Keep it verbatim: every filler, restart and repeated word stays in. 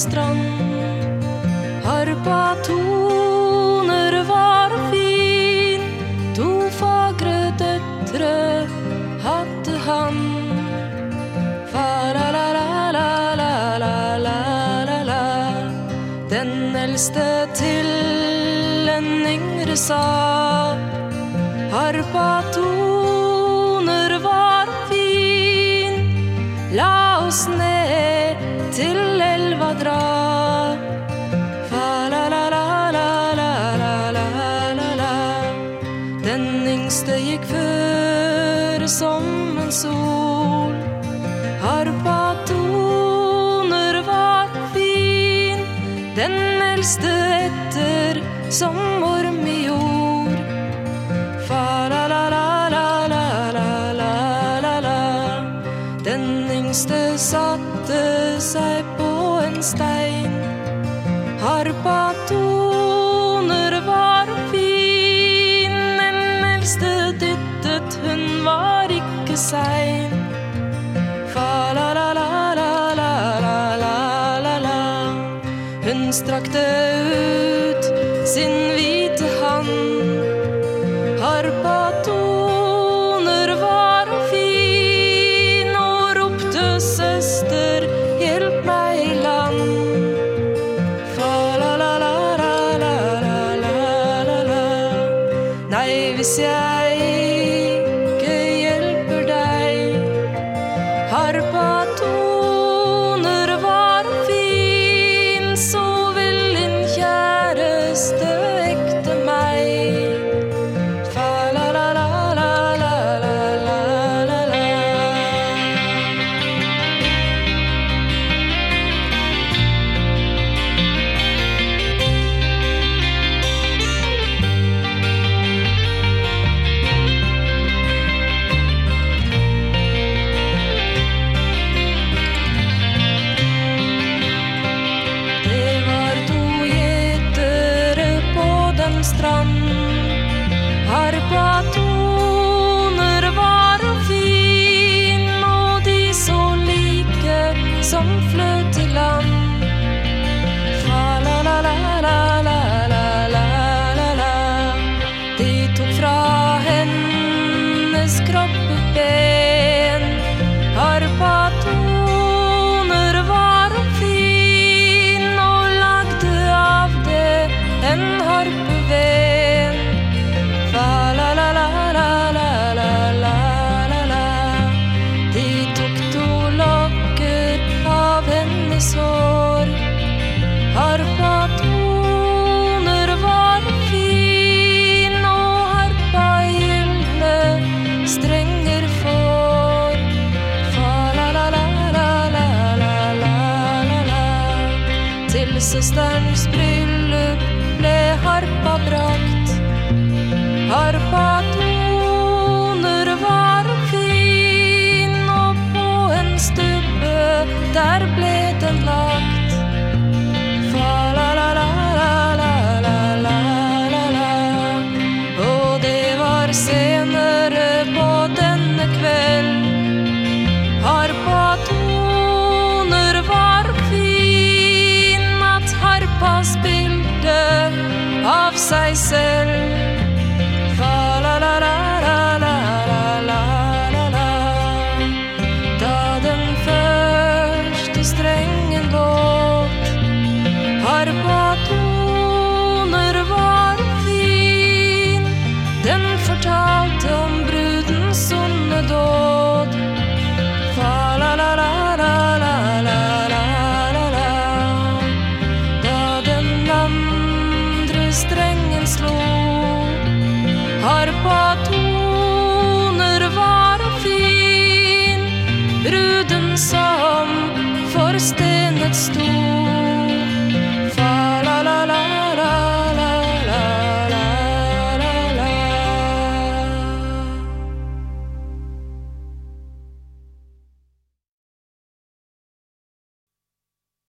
strand. Harpatoner var fin, to fagre døtre hadde han. Fa-la-la-la-la-la-la-la-la. Den eldste til en yngre sa, harpatoner var fin, la oss ned til elva dra. Fa-la-la-la-la-la-la-la-la. Den yngste gikk før som en sol. Harpatoner var fin, den eldste etter som orm i jord. Fa-la-la-la-la-la-la-la-la. Den yngste satte seg på en stein. Harpatoner var fin, den eldste dyttet, hun var ikke sein. Fa-la-la-la-la-la-la-la. Hun strakte ut sin hvite hand. Harpatoner var fin og ropte søster, hjelp meg i land. Fa-la-la-la-la-la-la-la. Nei, hvis jeg ikke hjelper deg. Harpatoner var fin, så vil din kjæreste ekte meg. Fa-la-la-la-la-la-la-la-la. Det var to gjetere på den strand. Harpatoner var fin, og de så like som fløt til land. Fa-la-la-la-la-la-la-la-la. De tok fra hennes kroppeben. Harpatoner var fin, og lagde av det en harpeven. Fa-la-la-la-la-la-la-la-la. De tok to lokker av hennes hår. Harpatoner var fin, og harpa gjeldne strenger får. Fa-la-la-la-la-la-la-la-la. Til søsterens bryllup ble harpa brakt. Harpatoner var fin, og på en stubbe der ble den lagt. Fa-la-la-la-la-la-la-la-la. Og det var senere på denne kveld. Harpatoner var fin, at harpa spilte av seg selv. Fa-la-la-la-la-la-la-la-la. Da den første strengen låt, harpatoner var fin, den fortalte om brudens onde dåd. Fa-la-la-la-la-la-la-la-la. Da den andre strengen slo, harpatoner var fin, bruden som forstenet sto.